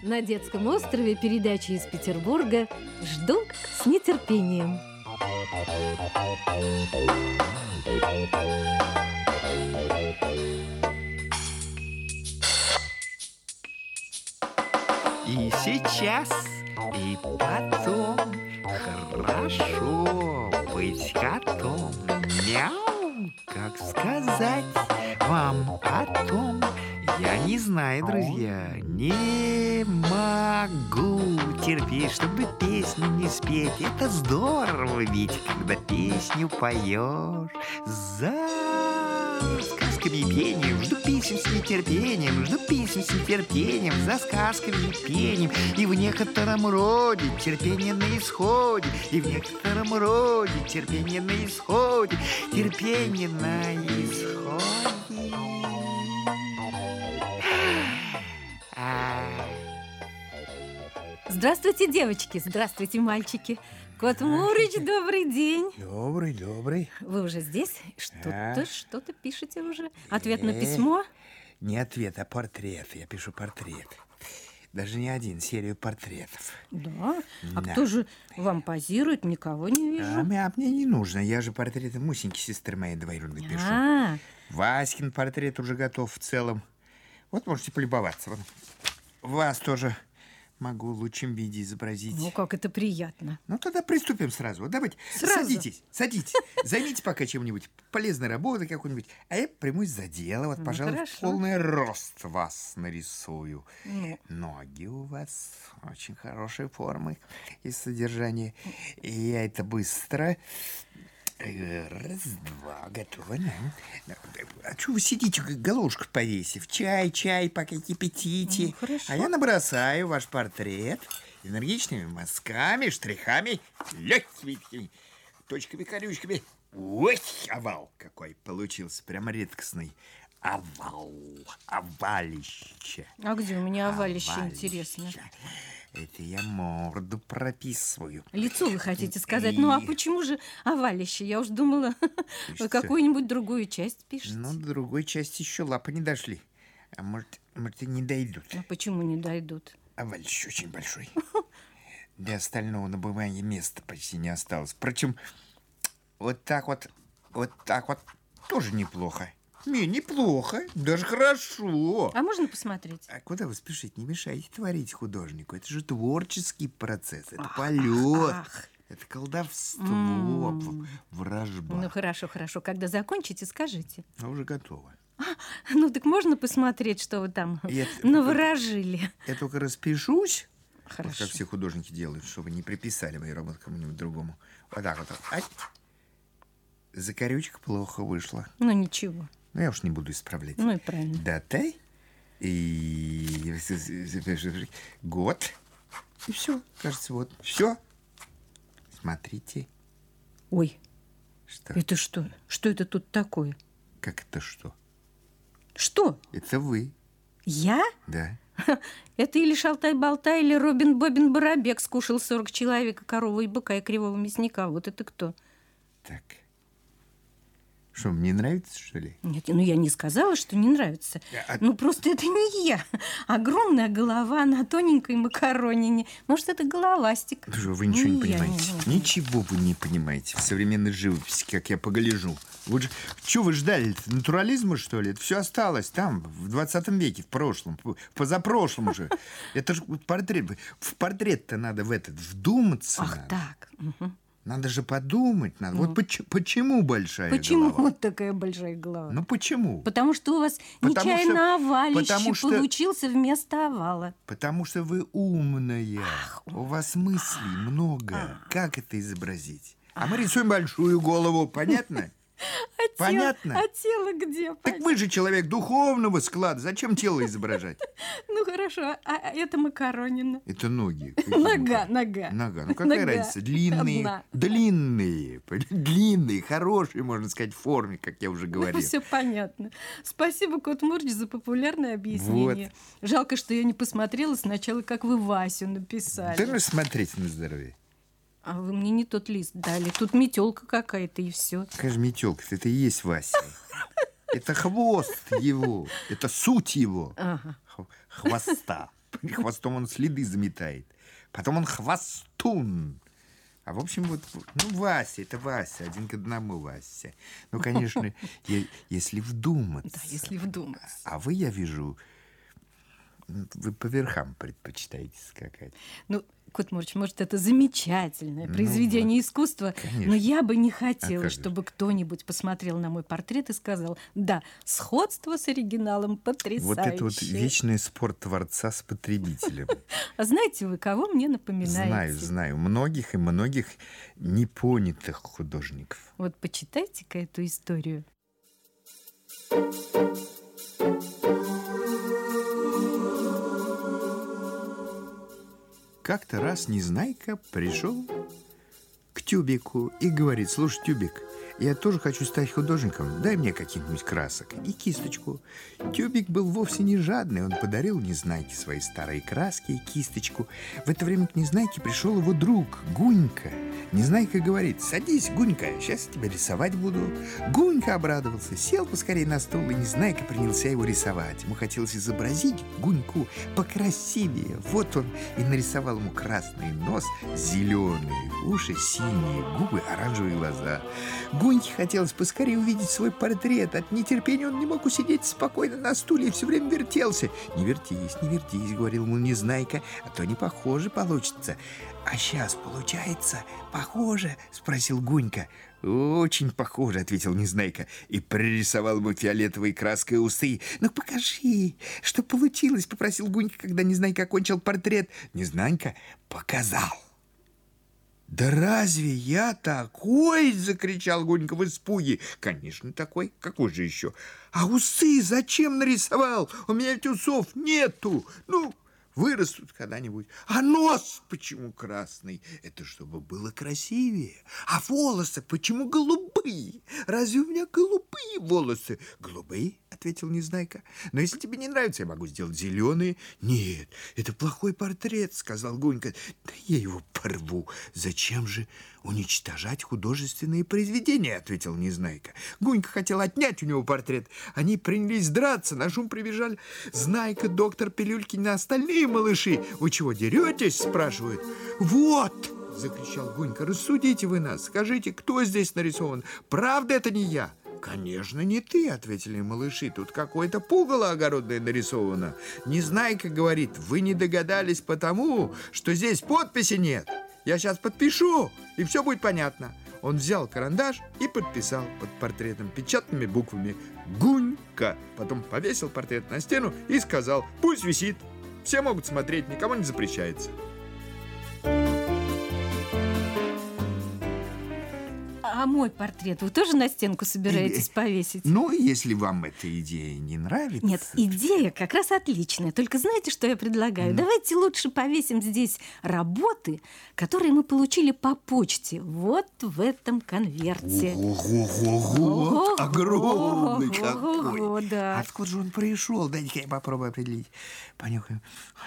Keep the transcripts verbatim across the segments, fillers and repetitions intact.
На детском острове передачи из Петербурга жду с нетерпением. И сейчас, и потом хорошо быть котом. Мяу, как сказать вам о том? Я не знаю, друзья, не могу терпеть, чтобы песню не спеть. Это здорово ведь, когда песню поешь за сказками и пением. Жду песен с нетерпением, жду песен с нетерпением, за сказками и пением. И в некотором роде терпение на исходе, и в некотором роде терпение на исходе, терпение на исходе. Здравствуйте, девочки, здравствуйте, мальчики. Кот Мурыч, добрый день. Добрый, добрый. Вы уже здесь? Что-то, Да. что-то пишете уже? Ответ на Э, письмо? Не ответ, а портрет. Я пишу портрет. Даже не один, серию портретов. Да. А Да. кто же вам позирует? Никого не вижу. А мне, а мне не нужно. Я же портреты Мусеньки, сестры моей двоюродной, пишу. А, Васькин портрет уже готов в целом. Вот можете полюбоваться. Вот. Вас тоже могу в лучшем виде изобразить. ну как это приятно. Ну, тогда приступим сразу. Вот давайте, Сразу? садитесь, садитесь. Займите пока чем-нибудь полезной работой какой-нибудь. А я примусь за дело. Вот, Ну, пожалуй, в хорошо. полный рост вас нарисую. Ну. Ноги у вас очень хорошей формы и содержания. И я это быстро... Э, Раз, два, готово, да. А что вы сидите, головушку повесив? Чай, чай, пока кипятите. Ну, хорошо. А я набросаю ваш портрет энергичными мазками, штрихами, легкими такими точками-корючками. Ой, овал какой получился, прям редкостный. Овал, овалище. А где у меня овалище, Овалище. интересно? Это я морду прописываю. Лицо вы хотите сказать? Ну а почему же овалище? Я уж думала, вы Пишется. какую-нибудь другую часть пишете. Ну, до другой части еще лапы не дошли. А может, может и не дойдут. А почему не дойдут? Овалище очень большой. Для остального на бумаге места почти не осталось. Впрочем, вот так вот, вот так вот тоже неплохо. Не, неплохо, даже хорошо. А можно посмотреть? А куда вы спешите? Не мешайте творить художнику. Это же творческий процесс, это полет, ах. это колдовство, М. вражба. Ну хорошо, хорошо. Когда закончите, скажите. А уже готово. Ну так можно посмотреть, что вы там И это- наворожили? Я только распишусь, вот Хорошо. как все художники делают, чтобы не приписали мою работу кому-нибудь другому. Вот так вот. Ай. Закорючка плохо вышла. Ну ничего. Но я уж не буду исправлять. Ну и правильно. Датай и год. И все, кажется, вот. Все. Смотрите. Ой, Что? это что? Что это тут такое? Как это что? Что? Это вы. Я? Да. Это или Шалтай-Болтай, или Робин Бобин Барабек скушал сорок человека, корову и быка и кривого мясника. Вот это кто? Так. Что, мне нравится, что ли? Нет, ну я не сказала, что не нравится. А- Ну просто это не я. Огромная голова на тоненькой макаронине. Может, это головастик. Ну что, вы ничего не, я, понимаете. не, не. Ничего вы не понимаете в современной живописи, как я погляжу. Вы же, что вы ждали? Натурализма, что ли? Это все осталось там, в двадцатом веке, в прошлом, в позапрошлом уже. Это же портрет. В портрет-то надо в этот вдуматься. Ах, надо. так. Мгм. Надо же подумать. Надо. Вот поч- почему большая Почему голова? вот такая большая голова? Ну почему? Потому что у вас Потому нечаянно что- овалище потому что- получился вместо овала. Потому что вы умная. У вас мыслей много. Как это изобразить? А мы рисуем большую голову, понятно? А тело- Понятно? А тело где? Так вы же человек духовного склада. Зачем тело изображать? Ну хорошо, а а это макаронина. Это ноги. Какие Нога, ноги? нога. Нога. Ну какая Нога. разница? Длинные. Одна. Длинные. Длинные, хорошие, можно сказать, в форме, как я уже говорил. Все понятно. Спасибо, Кот Мурч, за популярное объяснение. Жалко, что я не посмотрела сначала, как вы Васю написали. Да ну смотрите на здоровье. А вы мне не тот лист дали. Тут метелка какая-то и все. Какая же метелка? Это и есть Вася. Это хвост его. Это суть его. Ага. Х- Хвоста. Хвостом он следы заметает. Потом он хвостун. А в общем, вот, ну, Вася, это Вася, один к одному Вася. Ну, конечно, я, если вдуматься. Да, если вдуматься. А вы, я вижу, вы по верхам предпочитаете скакать. Ну, Кот Мурч, может, это замечательное произведение ну, вот, искусства, конечно. Но я бы не хотела, а чтобы кто-нибудь посмотрел на мой портрет и сказал, да, сходство с оригиналом потрясающее. Вот это вот вечный спор творца с потребителем. А знаете вы, кого мне напоминаете? Знаю, знаю. Многих и многих непонятых художников. Вот почитайте-ка эту историю. Как-то раз Незнайка пришел к Тюбику и говорит: слушай, Тюбик, я тоже хочу стать художником, дай мне каких-нибудь красок и кисточку. Тюбик был вовсе не жадный, он подарил Незнайке свои старые краски и кисточку. В это время к Незнайке пришел его друг Гунька. Незнайка говорит: садись, Гунька, сейчас я тебя рисовать буду. Гунька обрадовался, сел поскорее на стул, и Незнайка принялся его рисовать. Ему хотелось изобразить Гуньку покрасивее. Вот он и нарисовал ему красный нос, зеленые уши, синие губы, оранжевые глаза. Гуньке хотелось поскорее увидеть свой портрет. От нетерпения он не мог усидеть спокойно на стуле и все время вертелся. «Не вертись, не вертись», — говорил ему Незнайка, — «а то не похоже получится». «А сейчас получается похоже?» — спросил Гунька. «Очень похоже», — ответил Незнайка и пририсовал ему фиолетовой краской усы. «Ну, покажи, что получилось», — попросил Гунька, когда Незнайка окончил портрет. Незнайка показал. «Да разве я такой?» — закричал Гунька в испуге. «Конечно, такой. Какой же еще? А усы зачем нарисовал? У меня ведь усов нету. Ну, вырастут когда-нибудь. А нос почему красный? Это чтобы было красивее. А волосы почему голубые? Разве у меня голубые волосы?» «Голубые?» — ответил Незнайка. «Но если тебе не нравится, я могу сделать зеленые». «Нет, это плохой портрет», — сказал Гунька. «Да я его порву. Зачем же уничтожать художественные произведения?» — ответил Незнайка. Гунька хотел отнять у него портрет. Они принялись драться. На шум прибежали Знайка, доктор Пилюлькин и остальные малыши. «Вы чего деретесь?» — спрашивают. «Вот!» — закричал Гунька. «Рассудите вы нас. Скажите, кто здесь нарисован? Правда это не я?» «Конечно, не ты», — ответили малыши. «Тут какое-то пугало огородное нарисовано. Незнайка говорит: вы не догадались потому, что здесь подписи нет. Я сейчас подпишу, и все будет понятно». Он взял карандаш и подписал под портретом печатными буквами «Гунька». Потом повесил портрет на стену и сказал: «Пусть висит. Все могут смотреть, никому не запрещается». А мой портрет вы тоже на стенку собираетесь повесить? Ну, если вам эта идея не нравится... Нет, идея как раз отличная. Только знаете, что я предлагаю? Mm. Давайте лучше повесим здесь работы, которые мы получили по почте. Вот в этом конверте. Ого-го-го! Огромный какой! Ого, да. Откуда же он пришел? Дай-ка я попробую определить. Понюхаем.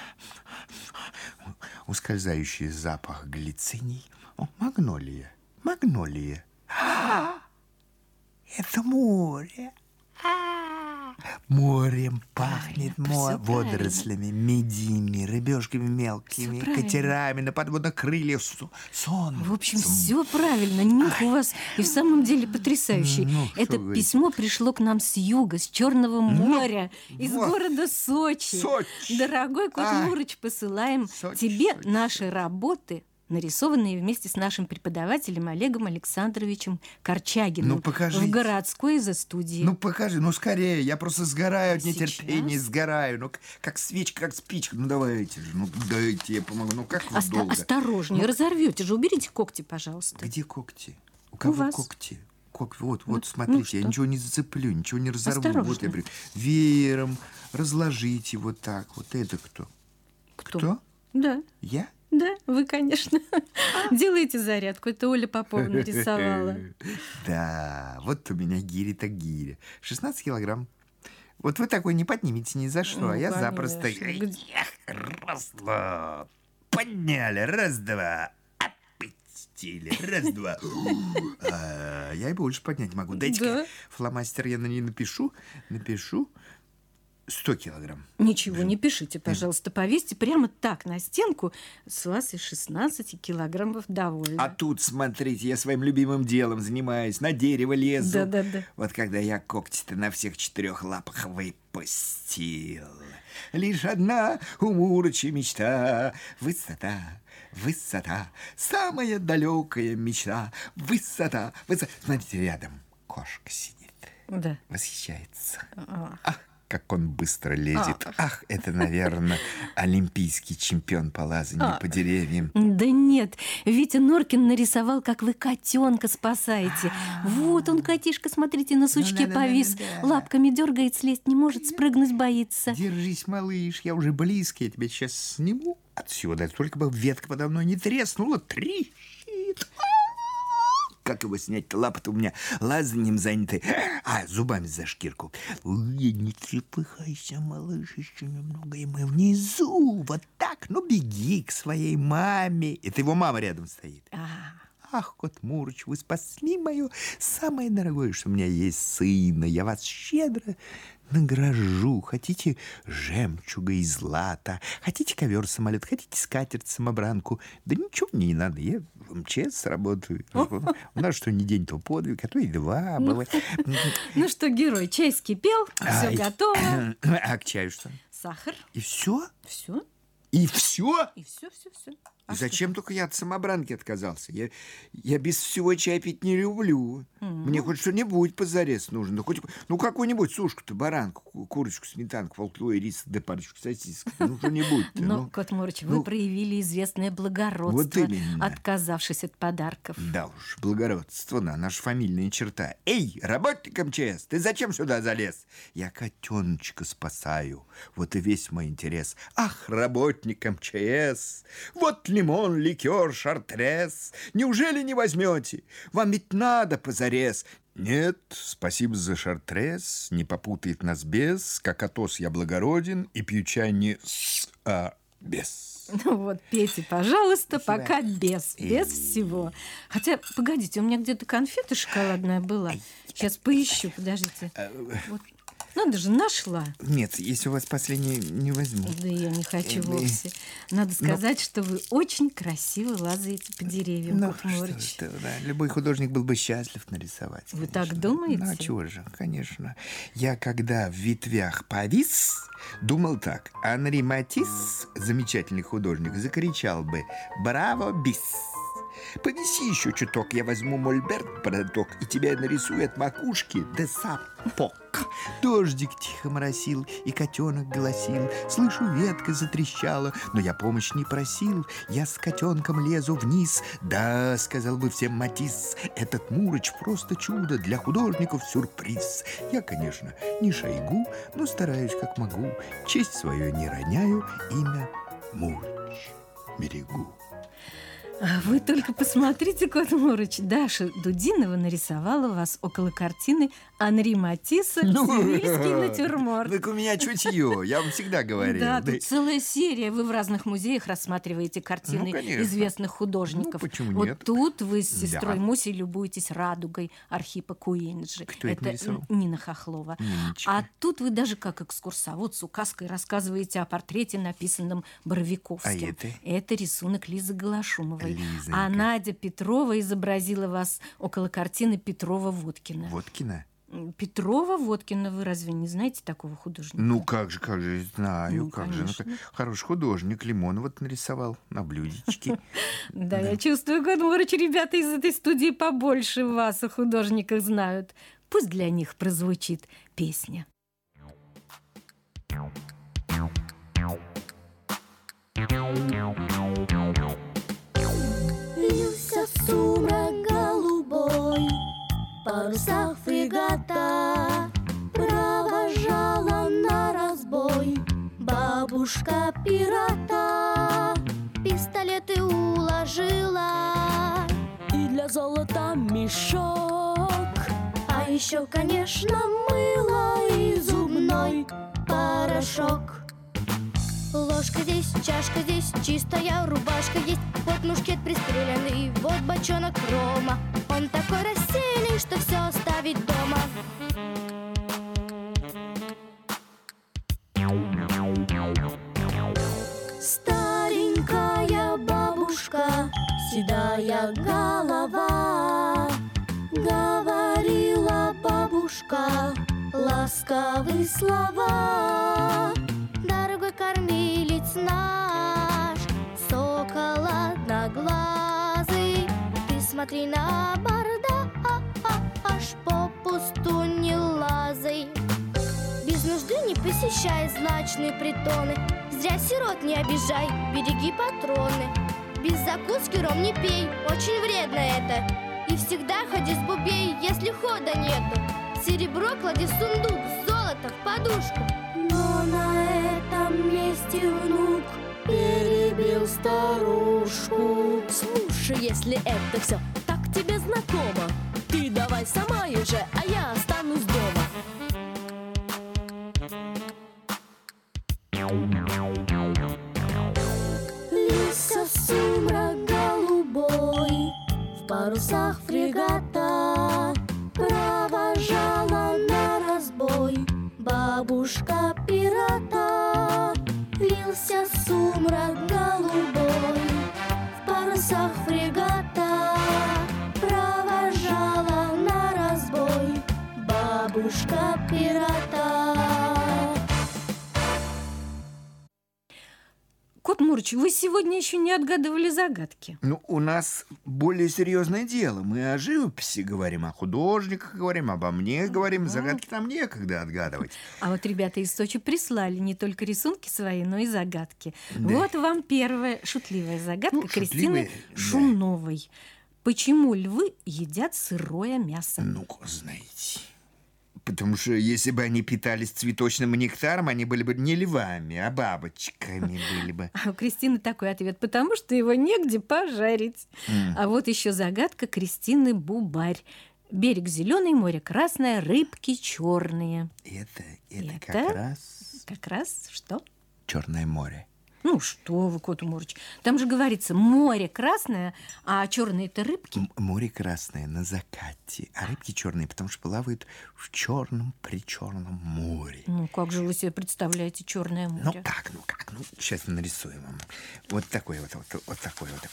Ускользающий запах глициний. О, магнолия. Магнолия. А, это море. А, морем пахнет, мо... водорослями, медями, рыбешками мелкими, катерами на подводных крыльях, сон. В общем, все правильно. Нюх у вас и в самом деле потрясающий. Ну, это письмо говорить? Пришло к нам с юга, с Черного моря, ну, из вот. города Сочи. Сочи. Дорогой Кот а, Мурыч, посылаем Сочи, тебе Сочи. Наши работы, нарисованные вместе с нашим преподавателем Олегом Александровичем Корчагиным. Ну, покажите. В городской изо-студии. Ну, покажи, ну, скорее. Я просто сгораю от нетерпения, сгораю. Ну, как свечка, как спичка. Ну, давайте же, ну, дайте, я помогу. Ну, как вы Оста- долго? Осторожнее, ну, разорвете же. Уберите когти, пожалуйста. Где когти? У кого У вас. когти? Когти. Вот, вот, вот, смотрите, ну, я ничего не зацеплю, ничего не разорву. Осторожно. Вот я веером разложите вот так. Вот это кто? Кто? Кто? Да. Я? Да, вы, конечно. Делаете зарядку. Это Оля Попова нарисовала. Да, вот у меня гири так гиря. шестнадцать килограмм. Вот вы такой не поднимете ни за что, ну, а я конечно. Запросто... Раз-два. Подняли. Раз-два. Опустили. Раз-два. А, я и больше поднять могу. Дайте-ка да. фломастер я на ней напишу. Напишу. сто килограмм. Ничего не пишите, пожалуйста, повесьте прямо так на стенку. С вас и шестнадцать килограммов довольно. А тут, смотрите, я своим любимым делом занимаюсь, на дерево лезу. Да-да-да. Вот когда я когти-то на всех четырех лапах выпустил. Лишь одна у Мурыча мечта. Высота, высота, самая далекая мечта. Высота, высота. Смотрите, рядом кошка сидит. Да. Восхищается. А. Ах, как он быстро лезет. А. Ах, это, наверное, олимпийский чемпион по лазанию А. по деревьям. Да нет, Витя Норкин нарисовал, как вы котенка спасаете. Вот он, котишка, смотрите, на сучке Ну, повис. да-да-да-да. Лапками дергает, слезть не может, спрыгнуть боится. Держись, малыш, я уже близко, я тебя сейчас сниму отсюда. Только бы ветка подо мной не треснула, трещит. Как его снять-то? Лапы-то у меня лазанием заняты, а зубами за шкирку. Ой, не трепыхайся, малыш, еще немного, и мы внизу. Вот так, ну беги к своей маме. Это его мама рядом стоит. А. Ах, кот Мурыч, вы спасли мое самое дорогое, что у меня есть сына. Я вас щедро награжу. Хотите жемчуга и злата, хотите ковер-самолет, хотите скатерть-самобранку. Да ничего мне не надо, я в эм че эс работаю. У нас что ни день, то подвиг, а то и два. Ну что, герой, чай вскипел, все готово. А к чаю что? Сахар. И все? Все. И все? И все, все, все. И зачем только я от самобранки отказался? Я, я без всего чай пить не люблю. Mm-hmm. Мне хоть что-нибудь позарез нужно. Ну, хоть, ну какую-нибудь сушку-то, баранку, курочку, сметанку, полкило риса, да парочку сосисок. Ну, что-нибудь. Но, кот Мурыч, вы проявили известное благородство, отказавшись от подарков. Да уж, благородство, да, наша фамильная черта. Эй, работник эм че эс, ты зачем сюда залез? Я котеночка спасаю. Вот и весь мой интерес. Ах, работник эм че эс, вот лимон, ликер, шартрез. Неужели не возьмете? Вам ведь надо позарез. Нет, спасибо за шартрез. Не попутает нас без. Как Атос я благороден и пью чай не с, а без. Ну вот, пейте, пожалуйста, спасибо. Пока без, без всего. Хотя, погодите, у меня где-то конфета шоколадная была. Сейчас поищу, подождите. Вот. Надо же, нашла. Нет, если у вас последний, не возьму. Да я не хочу вовсе. Надо сказать, Но... что вы очень красиво лазаете по деревьям, ну, кот Мурыч. Что, что, да. Любой художник был бы счастлив нарисовать. Вы конечно. Так думаете? Ну, а чего же, конечно. Я, когда в ветвях повис, думал так. Анри Матисс, замечательный художник, закричал бы «Браво, бис!» Повиси еще чуток, я возьму мольберт продок и тебя нарисую от макушки до сапог. Дождик тихо моросил, и котенок голосил. Слышу, ветка затрещала, но я помощь не просил. Я с котенком лезу вниз. Да, сказал бы всем Матисс, этот Мурыч просто чудо, для художников сюрприз. Я, конечно, не Шойгу, но стараюсь как могу. Честь свою не роняю, имя Мурыч берегу. А вы только посмотрите, кот Мурыч, Даша Дудинова нарисовала вас около картины Анри Матисса «Севильский натюрморт». Так у меня чутье, я вам всегда говорил. Да, тут целая серия. Вы в разных музеях рассматриваете картины известных художников. Ну, почему вот нет? тут вы с сестрой Мусей любуетесь «Радугой» Архипа Куинджи. Кто это нарисовал? Нина Хохлова. Ниночка. А тут вы даже как экскурсовод с указкой рассказываете о портрете, написанном Боровиковским. А это? Это рисунок Лизы Голошумовой. Лизонька. А Надя Петрова изобразила вас около картины Петрова-Водкина. Водкина? Петрова-Водкина, вы разве не знаете такого художника? Ну как же, как же, знаю, Ну, как конечно. же. Ну, хороший художник, Лимонова нарисовал на блюдечке. Да, я чувствую, кот Мурыч, ребята из этой студии побольше вас о художниках знают. Пусть для них прозвучит песня. Лился сумрак голубой, паруса фрегата провожала на разбой бабушка пирата. Пистолеты уложила и для золота мешок, а еще, конечно, мыло и зубной порошок. Ложка здесь, чашка здесь, чистая рубашка есть. Вот мушкет пристреленный, вот бочонок рома. Он такой рассеянный, что все оставить дома. седая голова. Говорила бабушка ласковые слова. Дорогой кормилец наш, сокол одноглазый, ты смотри на борда, аж попусту не лазай. Без нужды не посещай злачные притоны, зря сирот не обижай, береги патроны. Без закуски ром не пей, очень вредно это. И всегда ходи с бубей, если хода нету. Серебро клади в сундук, золото в подушку. Но на этом месте внук перебил старушку. Слушай, если это все так тебе знакомо, ты давай сама езжай, а я останусь дома. Лился сумрак голубой, в парусах фрегата провожала на разбой бабушка пирата. Лился сумрак голубой, в парусах фрегата провожала на разбой бабушка пирата. Кот Мурыч, вы сегодня еще не отгадывали загадки. Ну, у нас более серьезное дело. Мы о живописи говорим, о художниках говорим, обо мне говорим. Загадки там некогда отгадывать. А вот ребята из Сочи прислали не только рисунки свои, но и загадки. Да. Вот вам первая шутливая загадка Ну, Кристины шутливая, да. Шумновой. Почему львы едят сырое мясо? Ну, знаете... Потому что если бы они питались цветочным нектаром, они были бы не львами, а бабочками были бы. А у Кристины такой ответ: потому что его негде пожарить. Mm. А вот еще загадка Кристины Бубарь. Берег зеленый, море красное, рыбки черные. Это, это, Это как раз Как раз что? Черное море. Ну что вы, Кот Мурыч, там же говорится море красное, а черные это рыбки. М- море красное на закате, а рыбки черные, потому что плавают в черном причерном море. Ну как же вы себе представляете черное море? Ну как, ну как, ну сейчас нарисуем вам. Вот такой вот, вот, вот такой вот.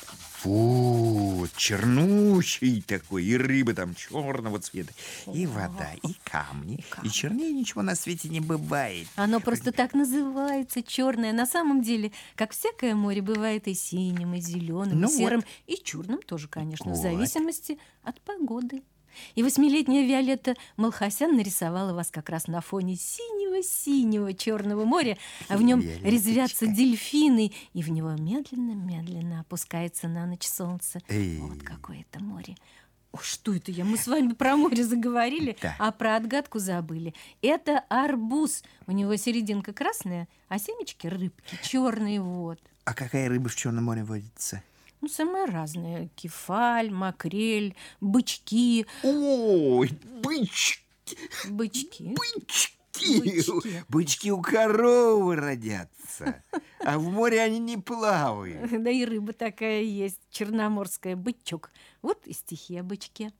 Вот, чернущий такой, и рыба там черного цвета, и вода, и камни, И камни. и чернее ничего на свете не бывает. Оно просто так называется, черное. На самом деле, как всякое море, бывает и синим, и зеленым, Ну и серым, вот. и черным тоже, конечно, Вот. в зависимости от погоды. И восьмилетняя Виолетта Малхасян нарисовала вас как раз на фоне синего-синего черного моря, а в нем Виолетточка. резвятся дельфины, и в него медленно-медленно опускается на ночь солнце. Эй. Вот какое это море. О, что это я? Мы с вами про море заговорили, Да. а про отгадку забыли. Это арбуз. У него серединка красная, а семечки рыбки черные. Вот. А какая рыба в Черном море водится? Ну, самые разные. Кефаль, макрель, бычки. Ой, бычки, Бычки. бычки. Бычки. Бычки у коровы родятся, а в море они не плавают. Да и рыба такая есть, черноморская, бычок. Вот и стихи о бычке.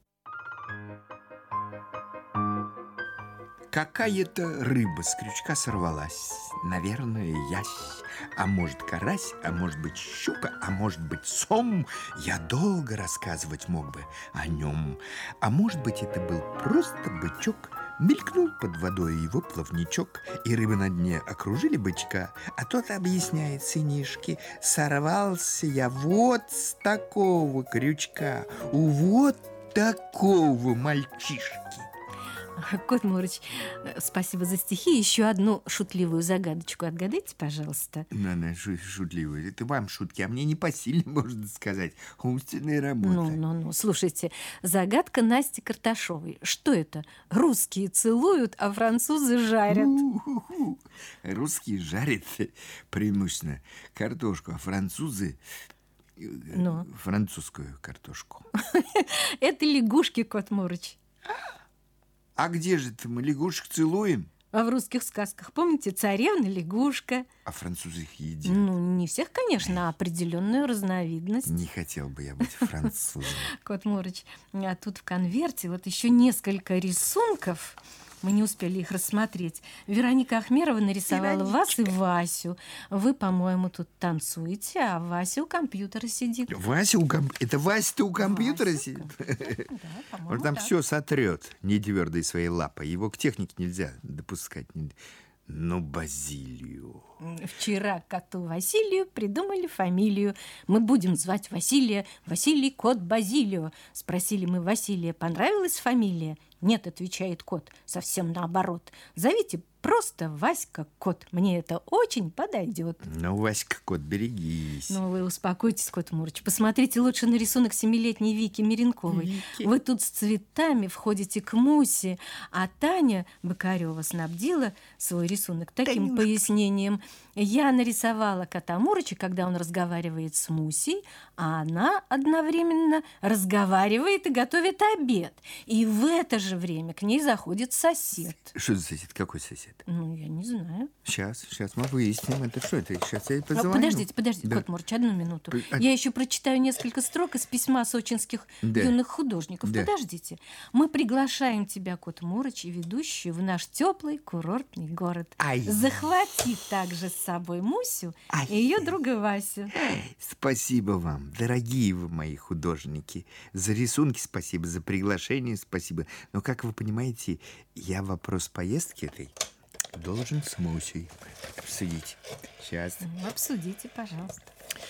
Какая-то рыба с крючка сорвалась. Наверное, ясь. А может, карась, а может быть, щука, а может быть, сом. Я долго рассказывать мог бы о нем. А может быть, это был просто бычок. Мелькнул под водой его плавничок, и рыбы на дне окружили бычка, а тот объясняет сынишке: сорвался я вот с такого крючка, у вот такого мальчишки. Кот Мурыч, спасибо за стихи. Еще одну шутливую загадочку отгадайте, пожалуйста. Ну, она шу- шутливая. Это вам шутки, а мне непосильно, можно сказать. Умственная работа. Ну, ну, ну. Слушайте, загадка Насти Карташовой. Что это? Русские целуют, а французы жарят. У-ху-ху. Русские жарят преимущественно картошку, а французы э, Ну? французскую картошку. Это лягушки, Кот Мурыч. А где же это мы лягушек целуем? А в русских сказках, помните, царевна лягушка? А французы их едят. Ну, не всех, конечно, а определенную разновидность. Не хотел бы я быть французом. Кот Мурыч, а тут в конверте вот еще несколько рисунков. Мы не успели их рассмотреть. Вероника Ахмерова нарисовала Вероничка. вас и Васю. Вы, по-моему, тут танцуете, а Вася у компьютера сидит. Вася у комп... Это Вася-то у компьютера Вася, сидит? Да, по-моему, Он там так. все сотрет нетвердой своей лапой. Его к технике нельзя допускать. Ну, Базилию. Вчера коту Василию придумали фамилию. Мы будем звать Василия Василий кот Базилио. Спросили мы Василия, понравилась фамилия? Нет, отвечает кот, совсем наоборот. Зовите просто Васька кот. Мне это очень подойдет. Ну, Васька кот, берегись. Ну, вы успокойтесь, кот Мурыч. Посмотрите лучше на рисунок семилетней Вики Меренковой. Вики. Вы тут с цветами входите к Мусе, а Таня Бокарева снабдила свой рисунок таким Танюшка. пояснением. Я нарисовала кота Мурыча, когда он разговаривает с Мусей, а она одновременно разговаривает и готовит обед. И в это же время к ней заходит сосед. Что за сосед? Какой сосед? Ну, я не знаю. Сейчас, сейчас мы выясним. Это что это? Сейчас я А, позвоню. Подождите, подождите, Да. кот Мурыч, одну минуту. П- а- Я еще прочитаю несколько строк из письма сочинских Да. юных художников. Да. Подождите. Мы приглашаем тебя, кот Мурыч, и ведущую в наш теплый курортный город. Ай. Захвати также с собой Мусю Ай. и ее друга Васю. Спасибо вам, дорогие вы мои художники. За рисунки спасибо, за приглашение спасибо. Но, как вы понимаете, я вопрос поездки этой должен с Мусей обсудить. Сейчас. Ну, обсудите, пожалуйста.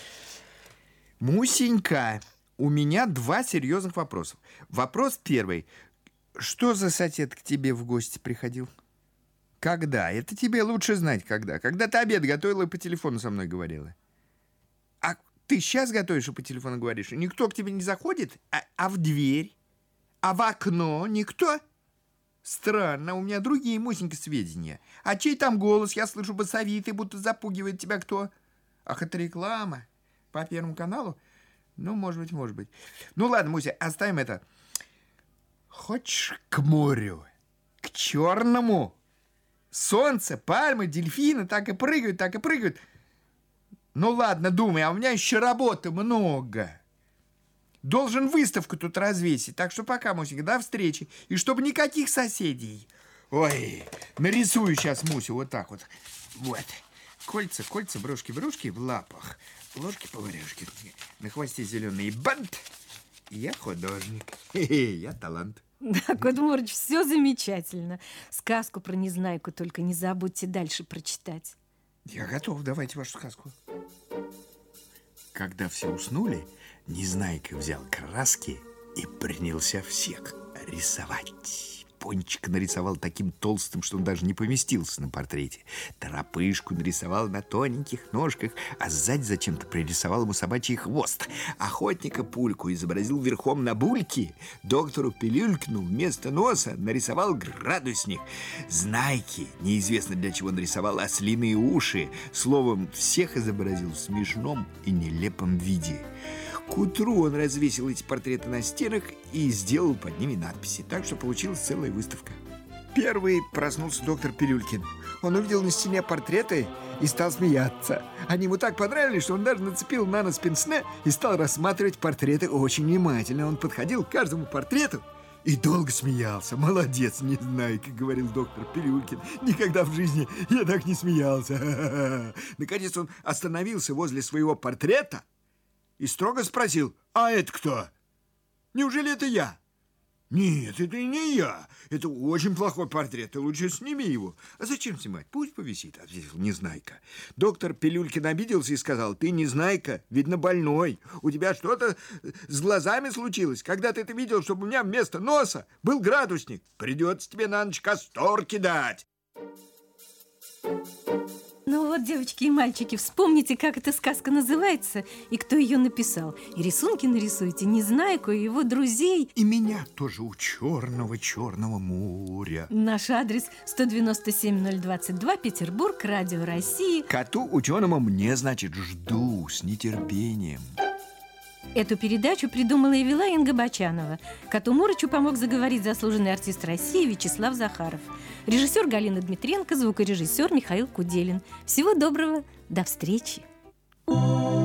Мусенька, у меня два серьезных вопроса. Вопрос первый. Что за сосед к тебе в гости приходил? Когда? Это тебе лучше знать, когда. Когда ты обед готовила и по телефону со мной говорила. А ты сейчас готовишь и по телефону говоришь? И никто к тебе не заходит? А, а в дверь? А в окно? Никто? Странно, у меня другие, Мусенька, сведения. А чей там голос? Я слышу басовитый, будто запугивает тебя кто? Ах, это реклама. По Первому каналу? Ну, может быть, может быть. Ну, ладно, Муся, оставим это. Хочешь к морю? К черному? Солнце, пальмы, дельфины так и прыгают, так и прыгают. Ну, ладно, думай, а у меня еще работы много. Должен выставку тут развесить. Так что пока, Мусенька, до встречи. И чтобы никаких соседей. Ой, нарисую сейчас Мусю вот так вот. Вот. Кольца, кольца, брошки, брошки в лапах. Ложки-поварешки. На хвосте зеленый бант. И я художник. Хе-хе, я талант. Да, кот Мурыч, все замечательно. Сказку про Незнайку только не забудьте дальше прочитать. Я готов, давайте вашу сказку. Когда все уснули, Незнайка взял краски и принялся всех рисовать. Пончика нарисовал таким толстым, что он даже не поместился на портрете. Торопышку нарисовал на тоненьких ножках, а сзади зачем-то пририсовал ему собачий хвост. Охотника Пульку изобразил верхом на бульке. Доктору Пилюлькину вместо носа нарисовал градусник. Знайки, неизвестно для чего нарисовал ослиные уши. Словом, всех изобразил в смешном и нелепом виде. К утру он развесил эти портреты на стенах и сделал под ними надписи, так что получилась целая выставка. Первый проснулся доктор Пилюлькин. Он увидел на стене портреты и стал смеяться. Они ему так понравились, что он даже нацепил на нос пенсне и стал рассматривать портреты очень внимательно. Он подходил к каждому портрету и долго смеялся. «Молодец, Незнайка», — говорил доктор Пилюлькин. «Никогда в жизни я так не смеялся». Наконец он остановился возле своего портрета и строго спросил: «А это кто? Неужели это я?» «Нет, это не я. Это очень плохой портрет. Ты лучше сними его». «А зачем снимать? Пусть повисит», — ответил Незнайка. Доктор Пилюлькин обиделся и сказал: «Ты, Незнайка, видно, больной. У тебя что-то с глазами случилось. Когда ты это видел, чтобы у меня вместо носа был градусник? Придется тебе на ночь кастор кидать». Ну вот, девочки и мальчики, вспомните, как эта сказка называется и кто ее написал. И рисунки нарисуйте Незнайку и его друзей. И меня тоже у черного-черного моря. Наш адрес сто девяносто семь ноль двадцать два, Петербург, Радио России. Коту ученому мне, значит, жду с нетерпением. Эту передачу придумала и вела Инга Бочанова. Коту Мурычу помог заговорить заслуженный артист России Вячеслав Захаров. Режиссер Галина Дмитренко, звукорежиссер Михаил Куделин. Всего доброго, до встречи.